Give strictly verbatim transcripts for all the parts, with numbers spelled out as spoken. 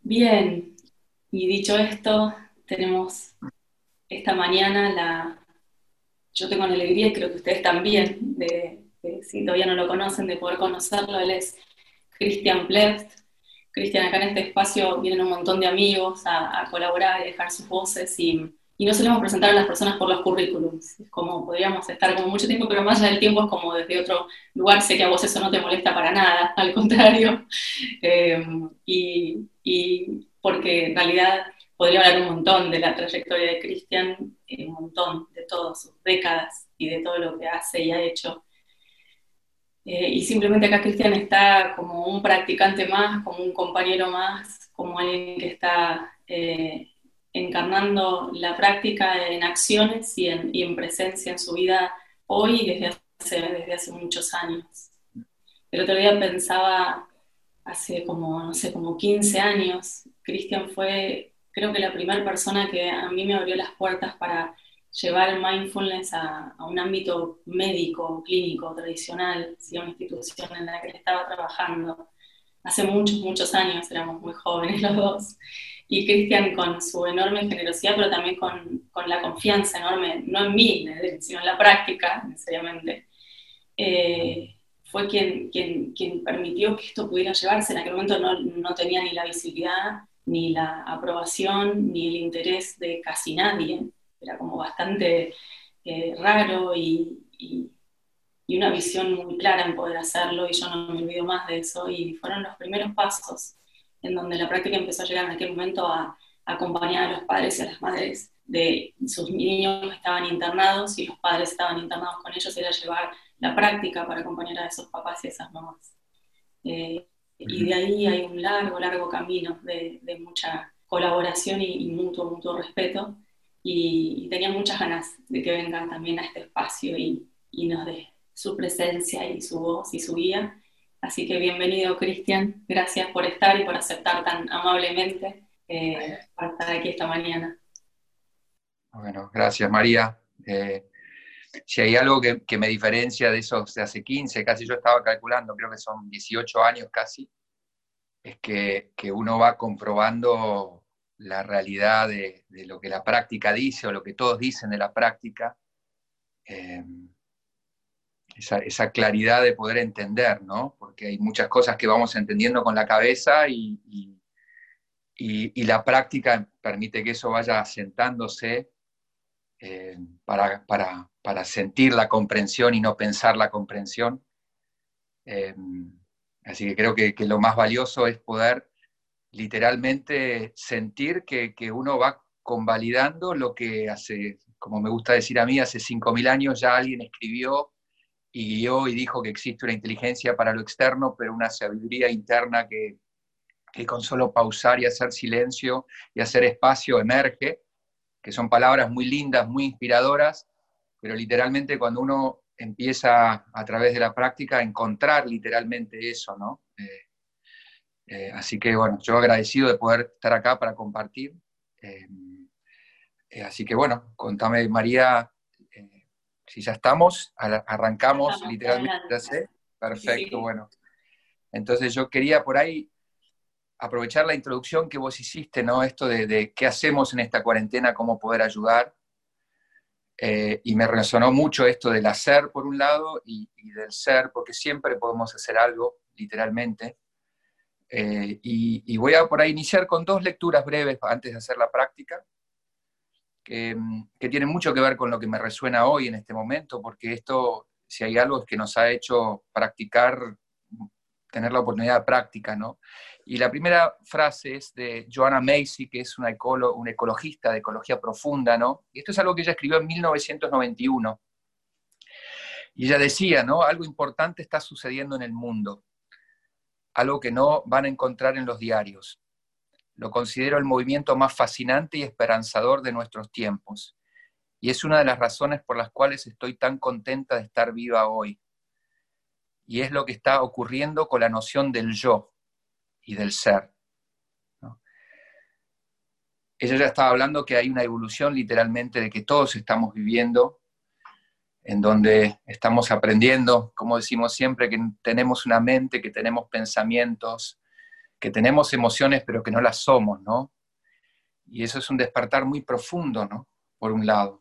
Bien, y dicho esto, tenemos esta mañana la, yo tengo la alegría y creo que ustedes también, de, de, si todavía no lo conocen, de poder conocerlo. Él es Christian Plebst. Christian, acá en este espacio vienen un montón de amigos a, a colaborar y dejar sus voces y, y no solemos presentar a las personas por los currículums. Es como podríamos estar como mucho tiempo, pero más allá del tiempo es como desde otro lugar. Sé que a vos eso no te molesta para nada, al contrario. Eh, y, y porque en realidad podría hablar un montón de la trayectoria de Cristian, un montón de todas sus décadas y de todo lo que hace y ha hecho. Eh, y simplemente acá Cristian está como un practicante más, como un compañero más, como alguien que está eh, encarnando la práctica en acciones y en, y en presencia en su vida hoy desde hace, desde hace muchos años. El otro día pensaba, hace como, no sé, como quince años, Cristian fue, creo que la primera persona que a mí me abrió las puertas para llevar el mindfulness a, a un ámbito médico, clínico, tradicional, ¿sí? A una institución en la que él estaba trabajando. Hace muchos, muchos años, éramos muy jóvenes los dos. Y Cristian con su enorme generosidad, pero también con, con la confianza enorme, no en mí, sino en la práctica, necesariamente, eh, fue quien, quien, quien permitió que esto pudiera llevarse. En aquel momento no, no tenía ni la visibilidad, ni la aprobación, ni el interés de casi nadie. Era como bastante eh, raro y, y, y una visión muy clara en poder hacerlo, y yo no me olvido más de eso. Y fueron los primeros pasos en donde la práctica empezó a llegar en aquel momento a, a acompañar a los padres y a las madres de sus niños que estaban internados, y los padres estaban internados con ellos, era llevar la práctica para acompañar a esos papás y esas mamás. Eh, y de ahí hay un largo, largo camino de, de mucha colaboración y, y mutuo, mutuo respeto. Y, y, tenía muchas ganas de que venga también a este espacio y, y nos dé su presencia y su voz y su guía. Así que bienvenido, Cristian. Gracias por estar y por aceptar tan amablemente eh, para estar aquí esta mañana. Bueno, gracias María. Eh, si hay algo que, que me diferencia de esos de hace quince, casi yo estaba calculando, creo que son dieciocho años casi, es que, que uno va comprobando la realidad de, de lo que la práctica dice o lo que todos dicen de la práctica, eh, esa, esa claridad de poder entender, ¿no? Porque hay muchas cosas que vamos entendiendo con la cabeza y, y, y, y la práctica permite que eso vaya asentándose eh, para, para, para sentir la comprensión y no pensar la comprensión. Eh, así que creo que, que lo más valioso es poder literalmente sentir que, que uno va convalidando lo que hace, como me gusta decir a mí, hace cinco mil años ya alguien escribió y guió y dijo que existe una inteligencia para lo externo, pero una sabiduría interna que, que con solo pausar y hacer silencio y hacer espacio emerge, que son palabras muy lindas, muy inspiradoras, pero literalmente cuando uno empieza a través de la práctica a encontrar literalmente eso, ¿no? Eh, eh, así que bueno, yo agradecido de poder estar acá para compartir. Eh, eh, así que bueno, contame María, eh, si ya estamos, arrancamos Estamos, literalmente, adelante. ya sé. Sí, Perfecto, sí. bueno. Entonces yo quería por ahí aprovechar la introducción que vos hiciste, ¿no? Esto de, de qué hacemos en esta cuarentena, cómo poder ayudar. Eh, y me resonó mucho esto del hacer por un lado y, y del ser, porque siempre podemos hacer algo, literalmente. Eh, y, y, voy a por ahí iniciar con dos lecturas breves antes de hacer la práctica, que, que tienen mucho que ver con lo que me resuena hoy en este momento, porque esto, si hay algo, es que nos ha hecho practicar, tener la oportunidad de práctica, ¿no? Y la primera frase es de Joanna Macy, que es una, ecolo, una ecologista de ecología profunda, ¿no? Y esto es algo que ella escribió en mil novecientos noventa y uno. Y ella decía, ¿no? Algo importante está sucediendo en el mundo, algo que no van a encontrar en los diarios. Lo considero el movimiento más fascinante y esperanzador de nuestros tiempos. Y es una de las razones por las cuales estoy tan contenta de estar viva hoy. Y es lo que está ocurriendo con la noción del yo y del ser, ¿no? Ella ya estaba hablando que hay una evolución literalmente de que todos estamos viviendo, en donde estamos aprendiendo, como decimos siempre, que tenemos una mente, que tenemos pensamientos, que tenemos emociones pero que no las somos, ¿no? Y eso es un despertar muy profundo, ¿no? Por un lado.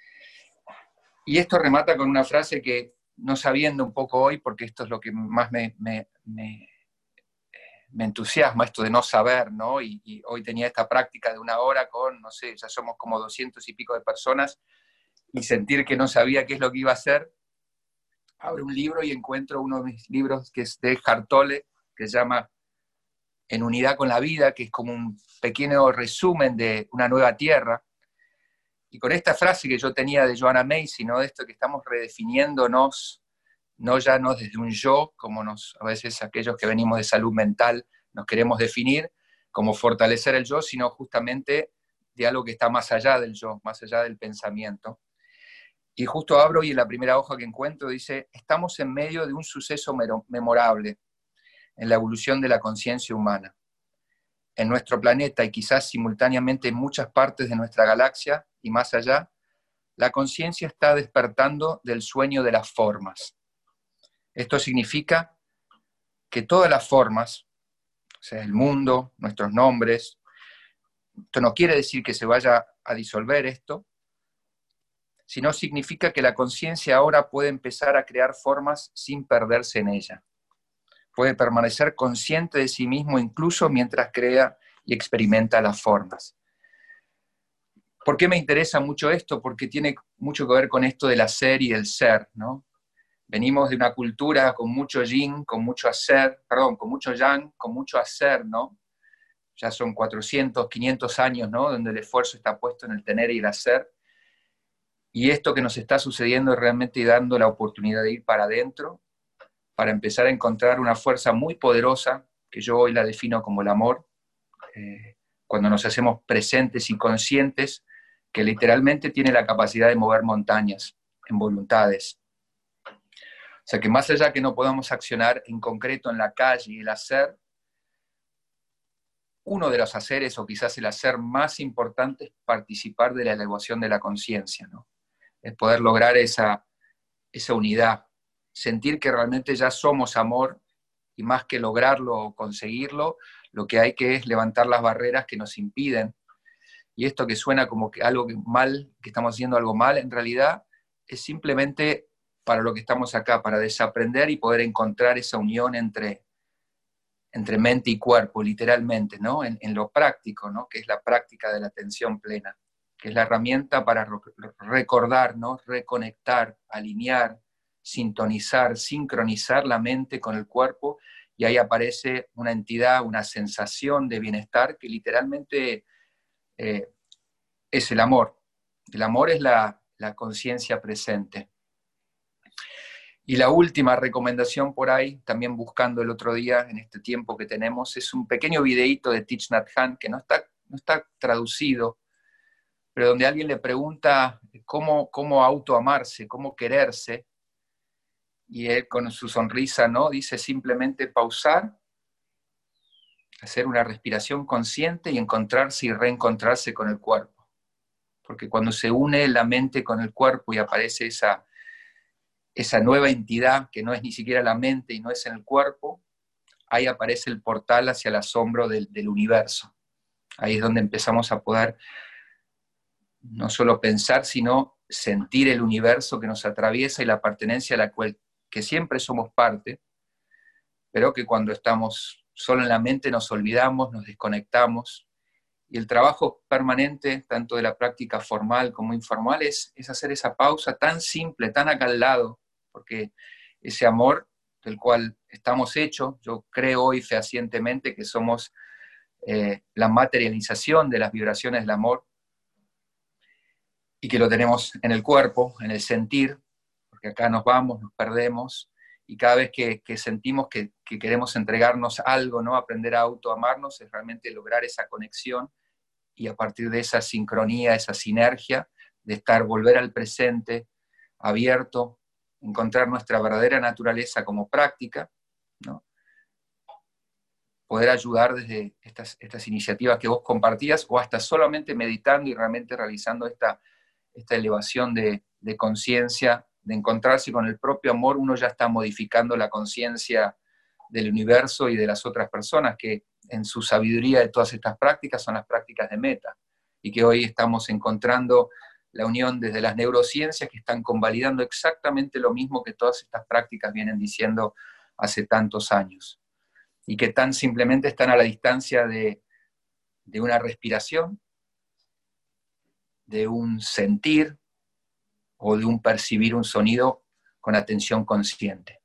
Y esto remata con una frase que, no sabiendo un poco hoy, porque esto es lo que más me, me, me, me entusiasma, esto de no saber, ¿no? Y, y hoy tenía esta práctica de una hora con, no sé, ya somos como doscientos y pico de personas, y sentir que no sabía qué es lo que iba a hacer. Abro un libro y encuentro uno de mis libros que es de Hartole, que se llama En unidad con la vida, que es como un pequeño resumen de una nueva tierra. Y con esta frase que yo tenía de Joanna Macy, ¿no? De esto que estamos redefiniéndonos, no ya no desde un yo, como nos, a veces aquellos que venimos de salud mental nos queremos definir, como fortalecer el yo, sino justamente de algo que está más allá del yo, más allá del pensamiento. Y justo abro y en la primera hoja que encuentro dice, estamos en medio de un suceso memorable en la evolución de la conciencia humana. En nuestro planeta y quizás simultáneamente en muchas partes de nuestra galaxia y más allá, la conciencia está despertando del sueño de las formas. Esto significa que todas las formas, o sea, el mundo, nuestros nombres, esto no quiere decir que se vaya a disolver esto, sino significa que la conciencia ahora puede empezar a crear formas sin perderse en ella. Puede permanecer consciente de sí mismo incluso mientras crea y experimenta las formas. ¿Por qué me interesa mucho esto? Porque tiene mucho que ver con esto del hacer y del ser, ¿no? Venimos de una cultura con mucho yin, con mucho hacer, perdón, con mucho yang, con mucho hacer, ¿no? Ya son cuatrocientos, quinientos años, ¿no? Donde el esfuerzo está puesto en el tener y el hacer. Y esto que nos está sucediendo es realmente dando la oportunidad de ir para adentro, para empezar a encontrar una fuerza muy poderosa, que yo hoy la defino como el amor, eh, cuando nos hacemos presentes y conscientes, que literalmente tiene la capacidad de mover montañas en voluntades. O sea que más allá que no podamos accionar en concreto en la calle y el hacer, uno de los haceres, o quizás el hacer más importante, es participar de la elevación de la conciencia, ¿no? Es poder lograr esa, esa unidad, sentir que realmente ya somos amor, y más que lograrlo o conseguirlo, lo que hay que es levantar las barreras que nos impiden. Y esto que suena como que algo mal, que estamos haciendo algo mal, en realidad es simplemente para lo que estamos acá, para desaprender y poder encontrar esa unión entre, entre mente y cuerpo, literalmente, ¿no? En, en lo práctico, ¿no? Que es la práctica de la atención plena, que es la herramienta para recordar, ¿no? Reconectar, alinear, sintonizar, sincronizar la mente con el cuerpo, y ahí aparece una entidad, una sensación de bienestar que literalmente eh, es el amor. El amor es la, la conciencia presente. Y la última recomendación por ahí, también buscando el otro día, en este tiempo que tenemos, es un pequeño videíto de Thich Nhat Hanh, que no está, no está traducido, pero donde alguien le pregunta cómo, cómo autoamarse, cómo quererse, y él con su sonrisa, ¿no? Dice simplemente pausar, hacer una respiración consciente y encontrarse y reencontrarse con el cuerpo. Porque cuando se une la mente con el cuerpo y aparece esa, esa nueva entidad que no es ni siquiera la mente y no es en el cuerpo, ahí aparece el portal hacia el asombro del, del universo. Ahí es donde empezamos a poder no solo pensar, sino sentir el universo que nos atraviesa y la pertenencia a la cual que siempre somos parte, pero que cuando estamos solo en la mente nos olvidamos, nos desconectamos. Y el trabajo permanente, tanto de la práctica formal como informal, es, es hacer esa pausa tan simple, tan acá al lado, porque ese amor del cual estamos hechos, yo creo hoy fehacientemente que somos eh, la materialización de las vibraciones del amor, y que lo tenemos en el cuerpo, en el sentir, porque acá nos vamos, nos perdemos, y cada vez que, que sentimos que, que queremos entregarnos algo, ¿no? Aprender a autoamarnos, es realmente lograr esa conexión, y a partir de esa sincronía, esa sinergia, de estar, volver al presente, abierto, encontrar nuestra verdadera naturaleza como práctica, ¿no? Poder ayudar desde estas, estas iniciativas que vos compartías, o hasta solamente meditando y realmente realizando esta, esta elevación de, de conciencia, de encontrarse con el propio amor, uno ya está modificando la conciencia del universo y de las otras personas, que en su sabiduría de todas estas prácticas son las prácticas de meta, y que hoy estamos encontrando la unión desde las neurociencias que están convalidando exactamente lo mismo que todas estas prácticas vienen diciendo hace tantos años, y que tan simplemente están a la distancia de, de una respiración, de un sentir o de un percibir un sonido con atención consciente.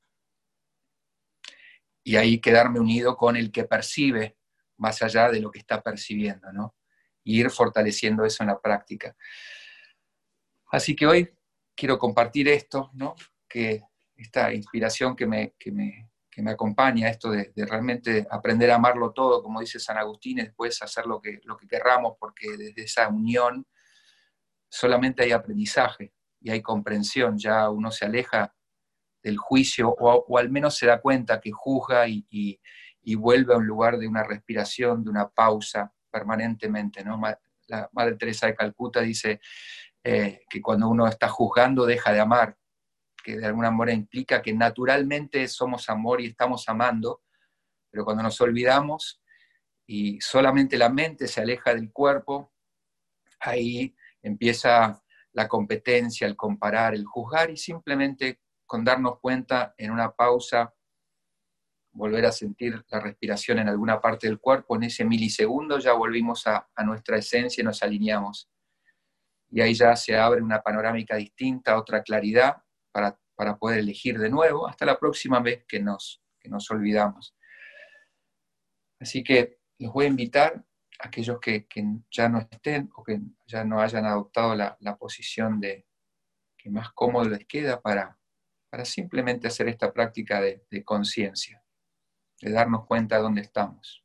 Y ahí quedarme unido con el que percibe más allá de lo que está percibiendo, ¿no? Y ir fortaleciendo eso en la práctica. Así que hoy quiero compartir esto, ¿no? Que esta inspiración que me, que me, que me acompaña, esto de, de realmente aprender a amarlo todo, como dice San Agustín, y después hacer lo que, lo que querramos, porque desde esa unión solamente hay aprendizaje y hay comprensión, ya uno se aleja del juicio, o, o al menos se da cuenta que juzga y, y, y vuelve a un lugar de una respiración, de una pausa permanentemente, ¿no? La Madre Teresa de Calcuta dice eh, que cuando uno está juzgando deja de amar, que de alguna manera implica que naturalmente somos amor y estamos amando, pero cuando nos olvidamos y solamente la mente se aleja del cuerpo, ahí empieza la competencia, el comparar, el juzgar, y simplemente con darnos cuenta en una pausa, volver a sentir la respiración en alguna parte del cuerpo, en ese milisegundo ya volvimos a, a nuestra esencia y nos alineamos. Y ahí ya se abre una panorámica distinta, otra claridad, para, para poder elegir de nuevo, hasta la próxima vez que nos, que nos olvidamos. Así que los voy a invitar a aquellos que, que ya no estén o que ya no hayan adoptado la, la posición de que más cómodo les queda para, para simplemente hacer esta práctica de, de conciencia, de darnos cuenta de dónde estamos.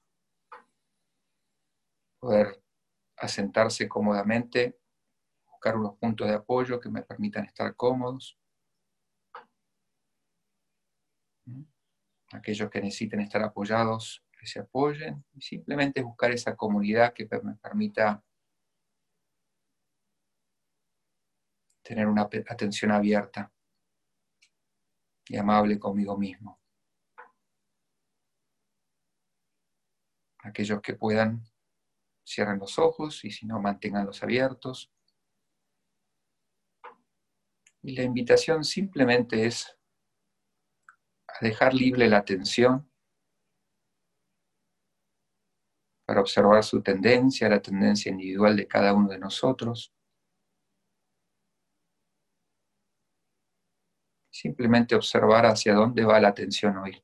Poder asentarse cómodamente, buscar unos puntos de apoyo que me permitan estar cómodos. Aquellos que necesiten estar apoyados, que se apoyen, y simplemente buscar esa comunidad que me permita tener una atención abierta y amable conmigo mismo. Aquellos que puedan, cierren los ojos, y si no, manténganlos abiertos. Y la invitación simplemente es a dejar libre la atención para observar su tendencia, la tendencia individual de cada uno de nosotros. Simplemente observar hacia dónde va la atención hoy.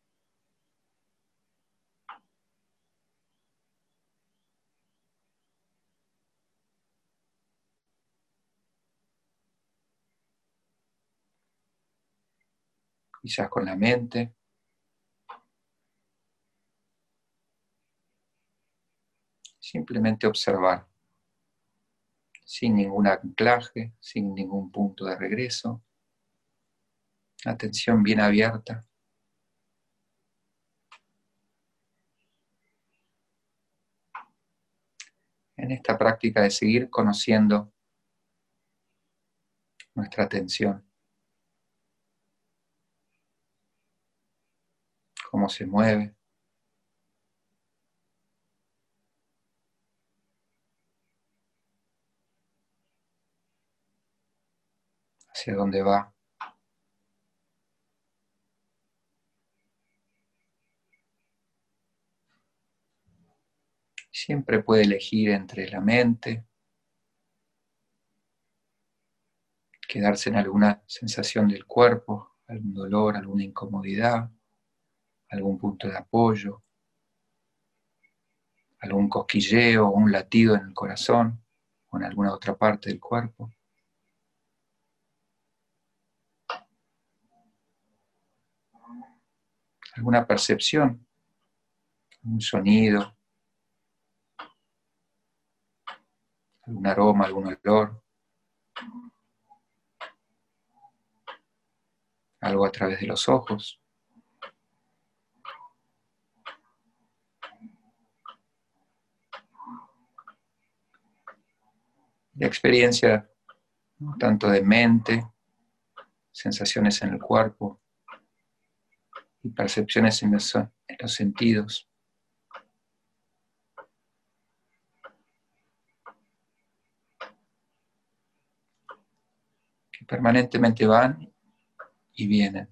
Quizás con la mente. Simplemente observar, sin ningún anclaje, sin ningún punto de regreso. Atención bien abierta. En esta práctica de seguir conociendo nuestra atención. Cómo se mueve. Hacia dónde va. Siempre puede elegir entre la mente, quedarse en alguna sensación del cuerpo, algún dolor, alguna incomodidad, algún punto de apoyo, algún cosquilleo o un latido en el corazón o en alguna otra parte del cuerpo. Alguna percepción, un sonido, algún aroma, algún olor, algo a través de los ojos. La experiencia, ¿no?, tanto de mente, sensaciones en el cuerpo y percepciones en los, en los sentidos. que permanentemente van y vienen.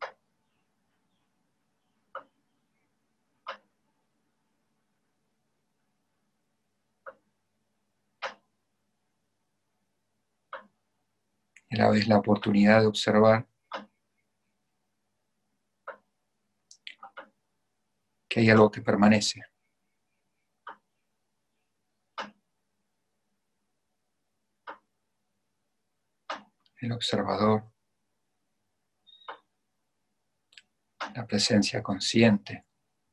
Y a la vez la oportunidad de observar que hay algo que permanece. El observador, la presencia consciente,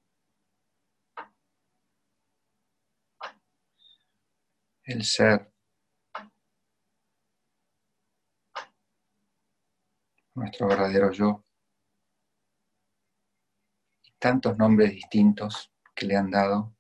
el ser, nuestro verdadero yo, y tantos nombres distintos que le han dado.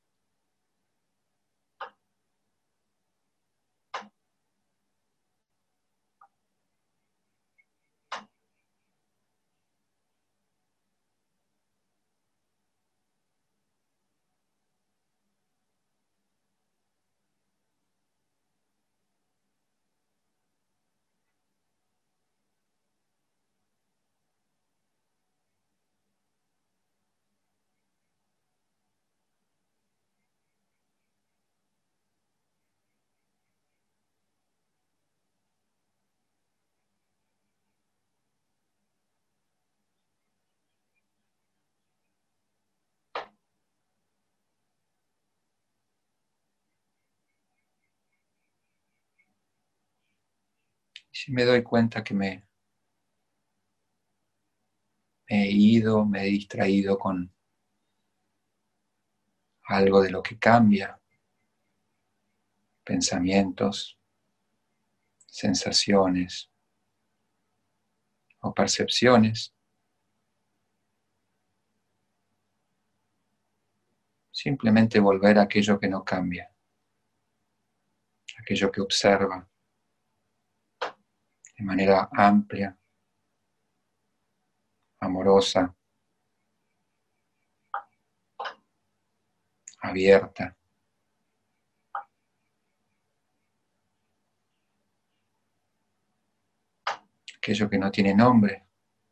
Y si me doy cuenta que me, me he ido, me he distraído con algo de lo que cambia, pensamientos, sensaciones o percepciones, simplemente volver a aquello que no cambia, aquello que observa de manera amplia, amorosa, abierta. Aquello que no tiene nombre,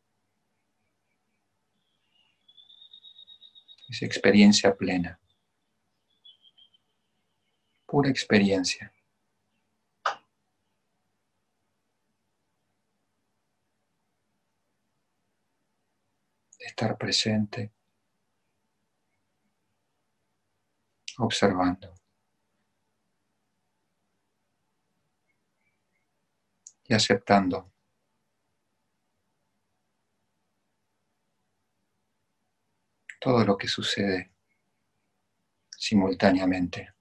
es experiencia plena, pura experiencia. De estar presente, observando y aceptando todo lo que sucede simultáneamente.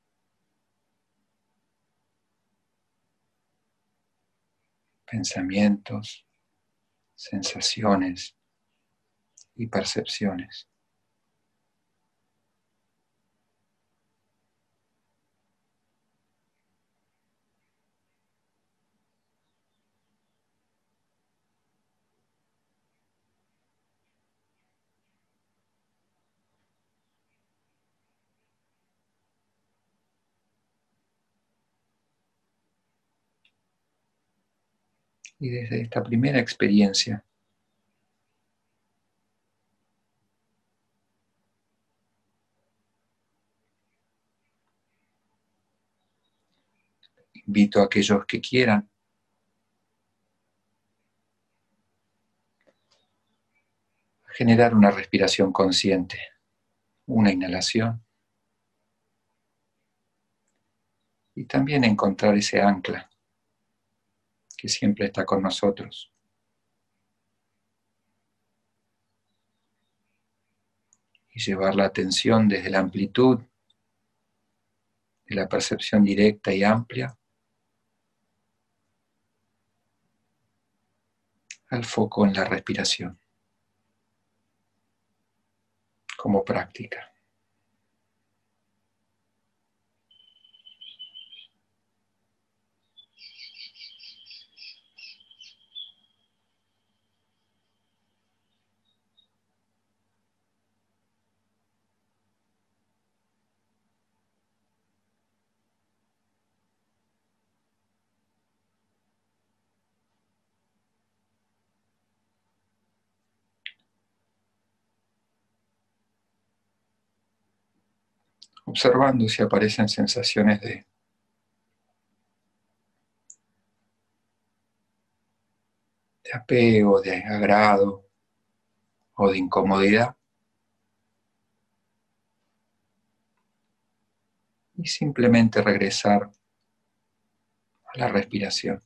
Pensamientos, sensaciones y percepciones. Y desde esta primera experiencia, invito a aquellos que quieran a generar una respiración consciente, una inhalación, y también encontrar ese ancla que siempre está con nosotros. Y llevar la atención desde la amplitud de la percepción directa y amplia al foco en la respiración, como práctica. observando si aparecen sensaciones de, de apego, de agrado o de incomodidad. Y simplemente regresar a la respiración.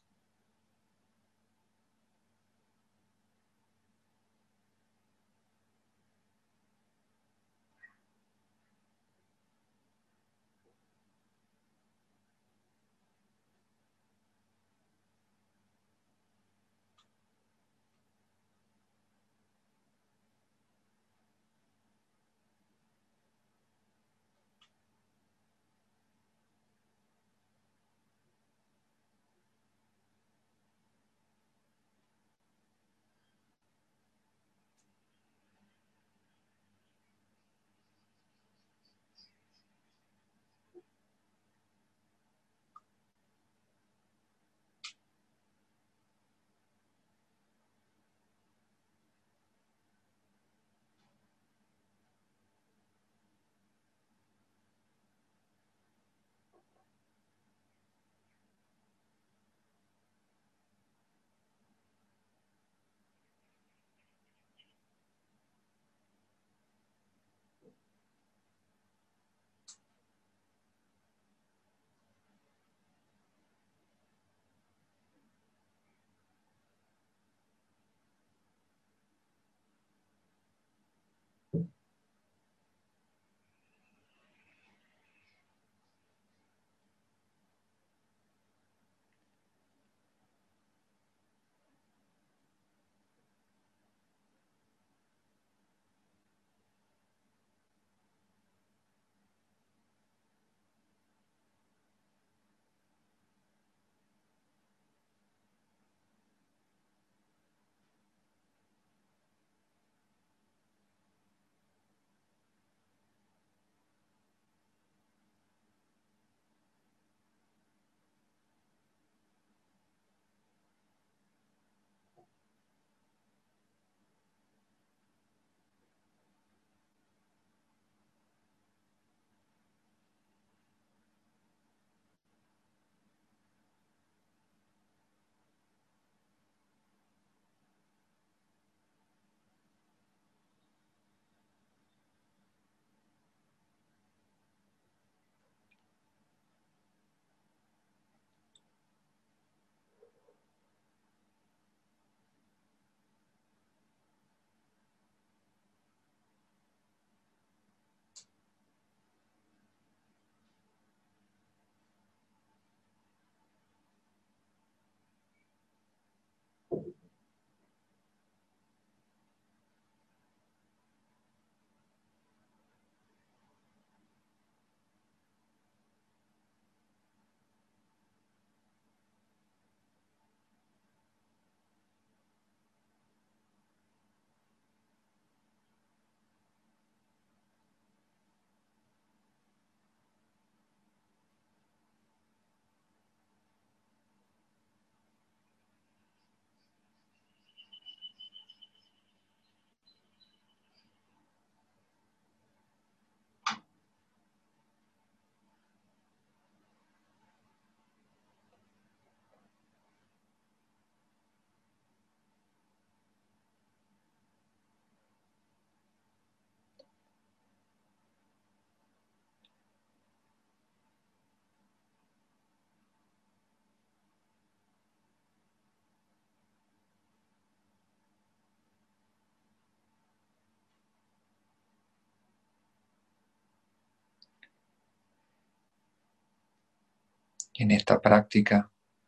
En esta práctica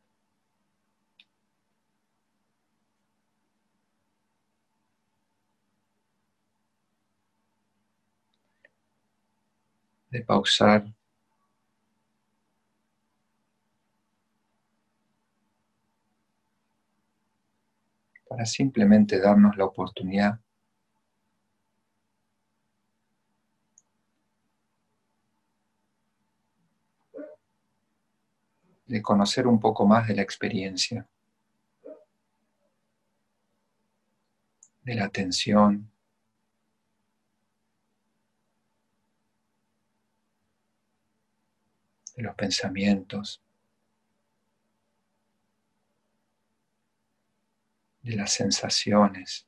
de pausar para simplemente darnos la oportunidad de conocer un poco más de la experiencia, de la atención, de los pensamientos, de las sensaciones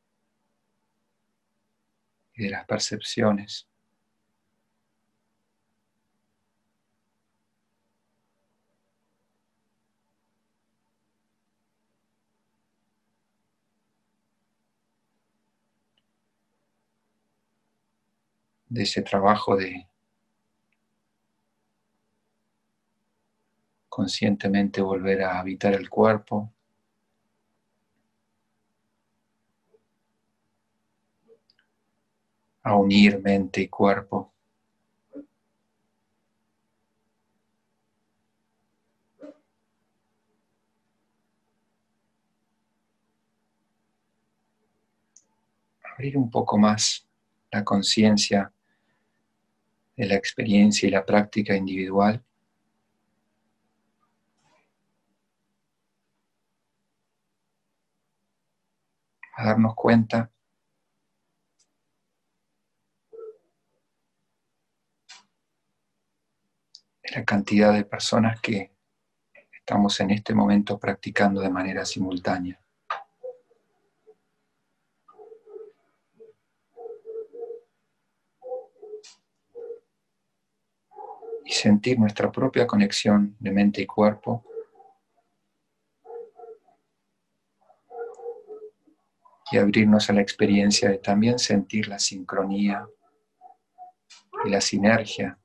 y de las percepciones. De ese trabajo de conscientemente volver a habitar el cuerpo, a unir mente y cuerpo. Abrir un poco más la conciencia de la experiencia y la práctica individual. A darnos cuenta de la cantidad de personas que estamos en este momento practicando de manera simultánea. Y sentir nuestra propia conexión de mente y cuerpo. Y abrirnos a la experiencia de también sentir la sincronía y la sinergia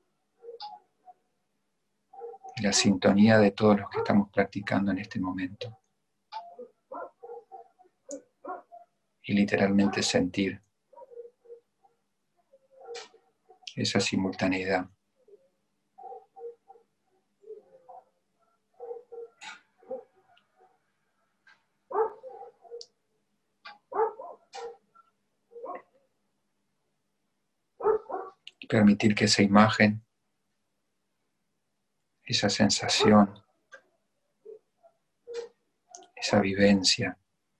y la sintonía de todos los que estamos practicando en este momento. Y literalmente sentir esa simultaneidad. Y permitir que esa imagen, esa sensación, esa vivencia,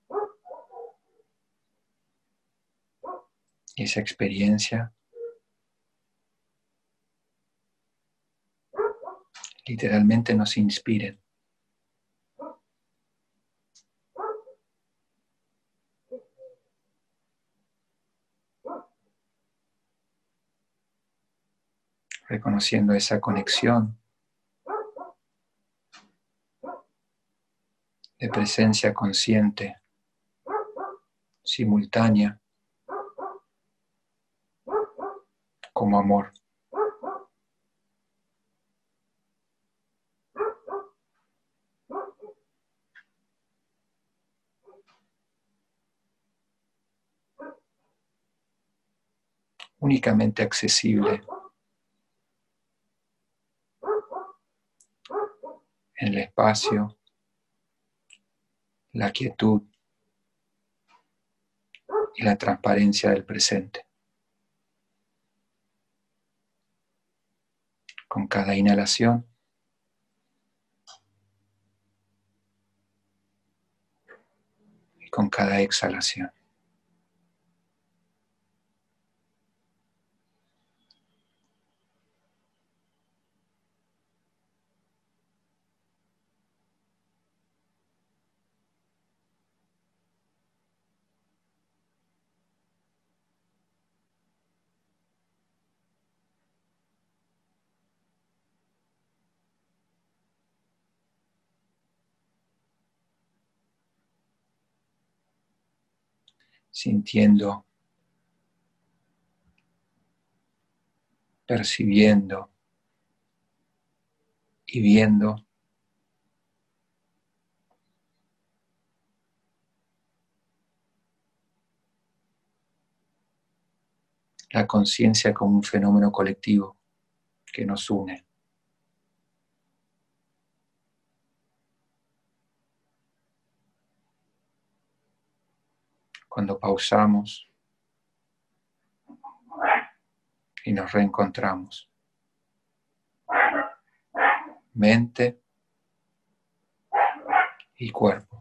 y esa experiencia literalmente nos inspiren. Reconociendo esa conexión de presencia consciente, simultánea, como amor. Únicamente accesible en el espacio, la quietud y la transparencia del presente. Con cada inhalación y con cada exhalación. Sintiendo, percibiendo y viendo la conciencia como un fenómeno colectivo que nos une. Cuando pausamos y nos reencontramos. Mente y cuerpo.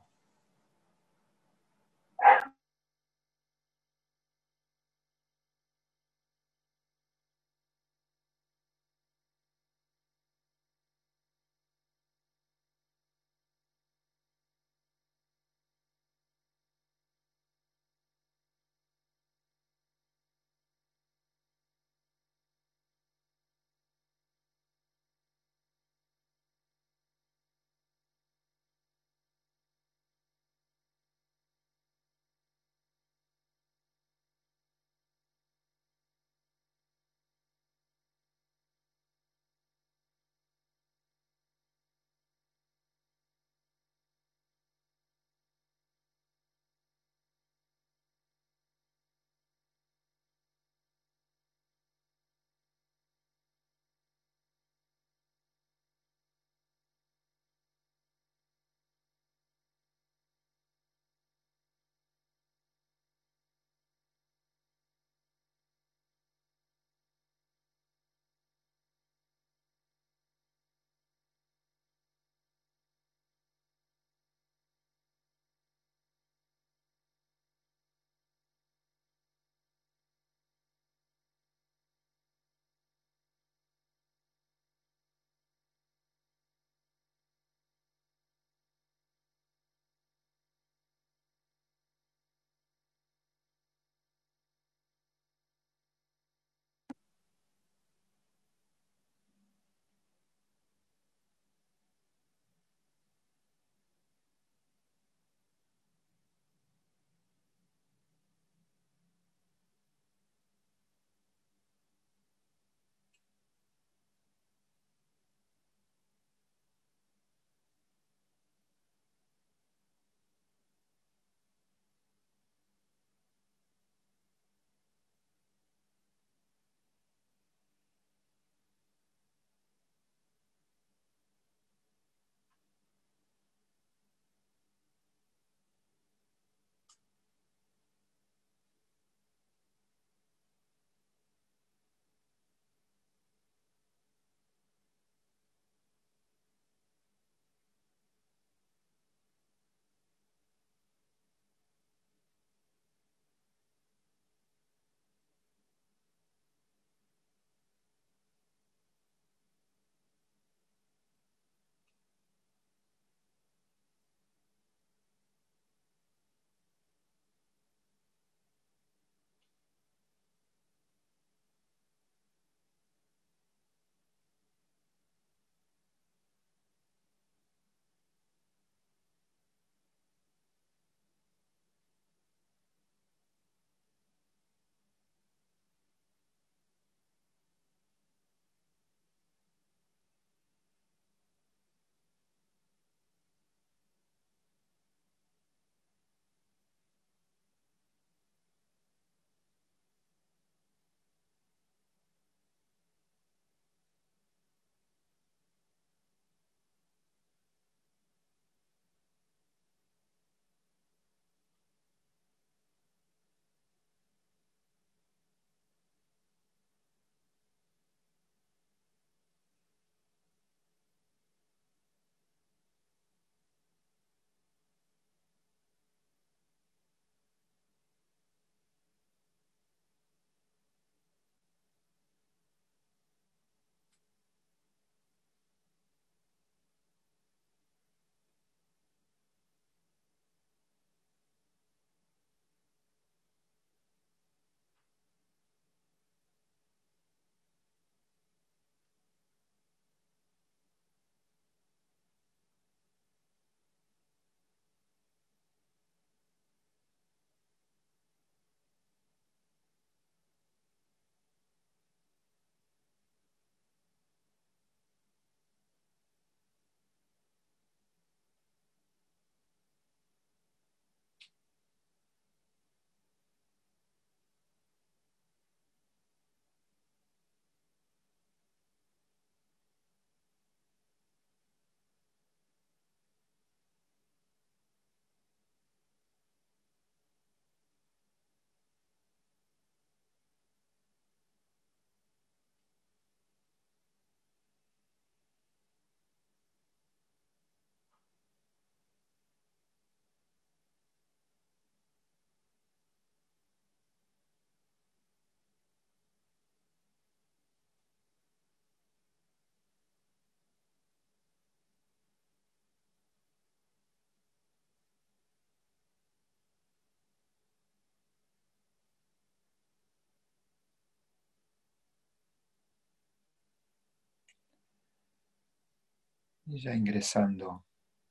Y ya ingresando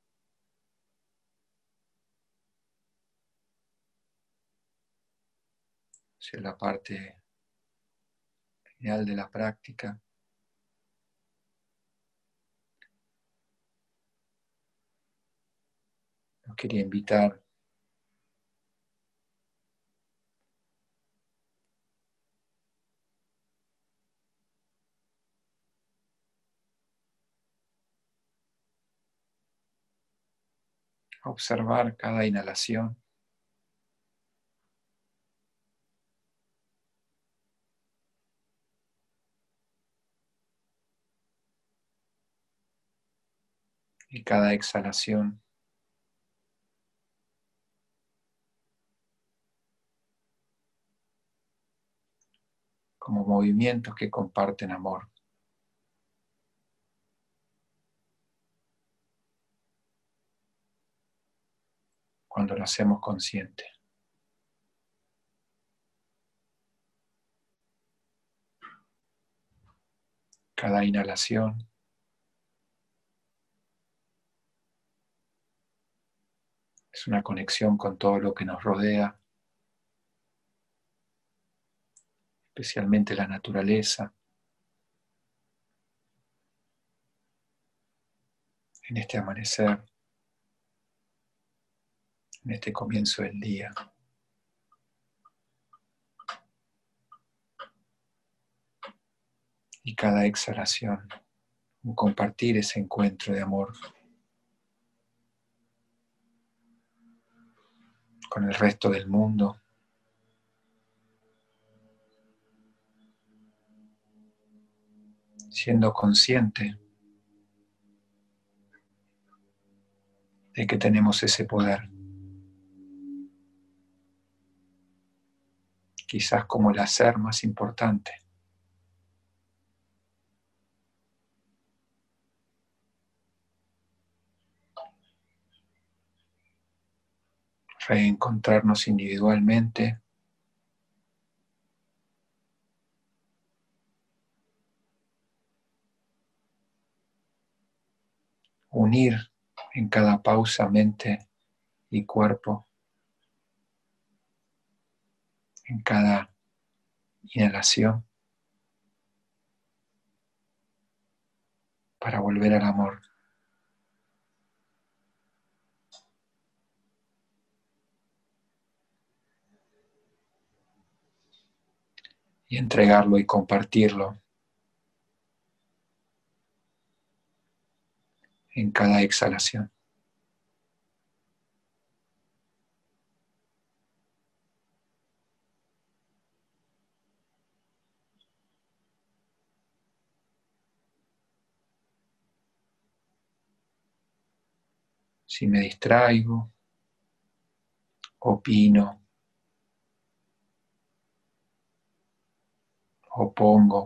hacia la parte final de la práctica, nos quería invitar a observar cada inhalación y cada exhalación como movimientos que comparten amor. Cuando lo hacemos consciente. Cada inhalación es una conexión con todo lo que nos rodea, especialmente la naturaleza, en este amanecer, en este comienzo del día. Y cada exhalación, un compartir ese encuentro de amor con el resto del mundo, siendo consciente de que tenemos ese poder, quizás como el hacer más importante. Reencontrarnos individualmente, unir en cada pausa mente y cuerpo, en cada inhalación, para volver al amor. Y entregarlo y compartirlo en cada exhalación. Si me distraigo, opino, opongo,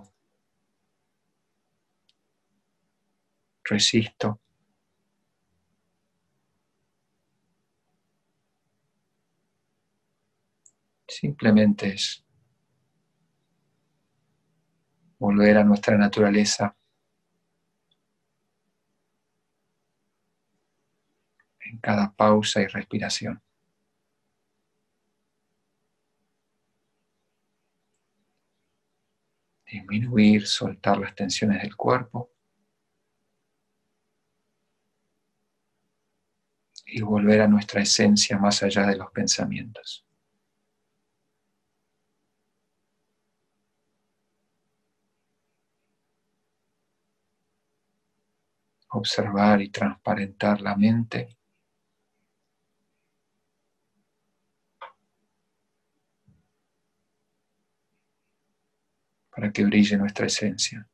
resisto, simplemente es volver a nuestra naturaleza en cada pausa y respiración. Disminuir, soltar las tensiones del cuerpo y volver a nuestra esencia más allá de los pensamientos. Observar y transparentar la mente para que brille nuestra esencia.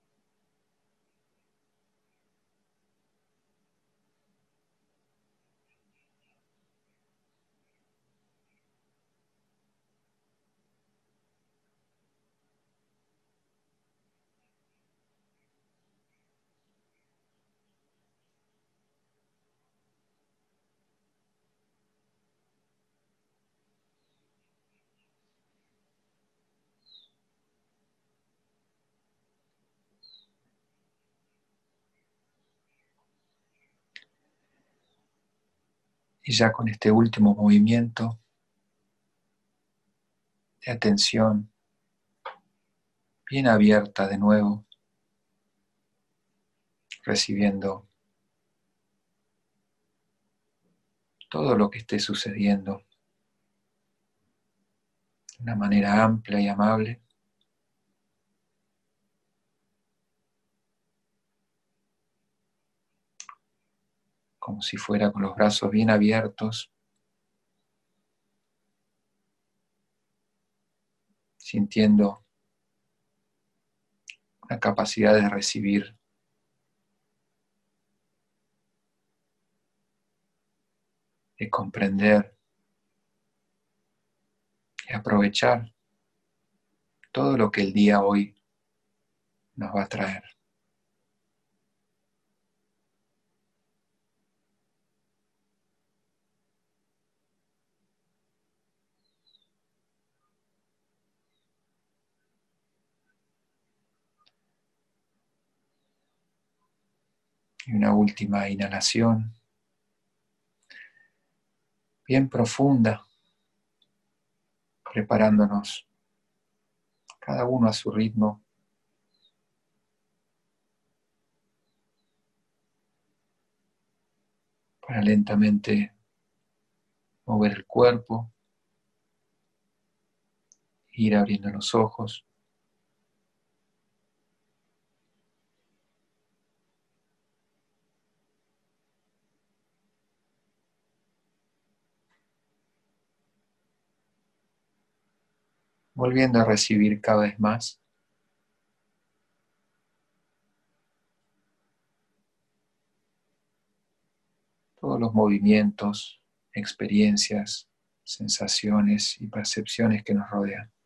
Y ya con este último movimiento de atención bien abierta de nuevo, recibiendo todo lo que esté sucediendo de una manera amplia y amable. Como si fuera con los brazos bien abiertos, sintiendo una capacidad de recibir, de comprender y aprovechar todo lo que el día hoy nos va a traer. Y una última inhalación bien profunda, preparándonos cada uno a su ritmo para lentamente mover el cuerpo, ir abriendo los ojos. Volviendo a recibir cada vez más todos los movimientos, experiencias, sensaciones y percepciones que nos rodean.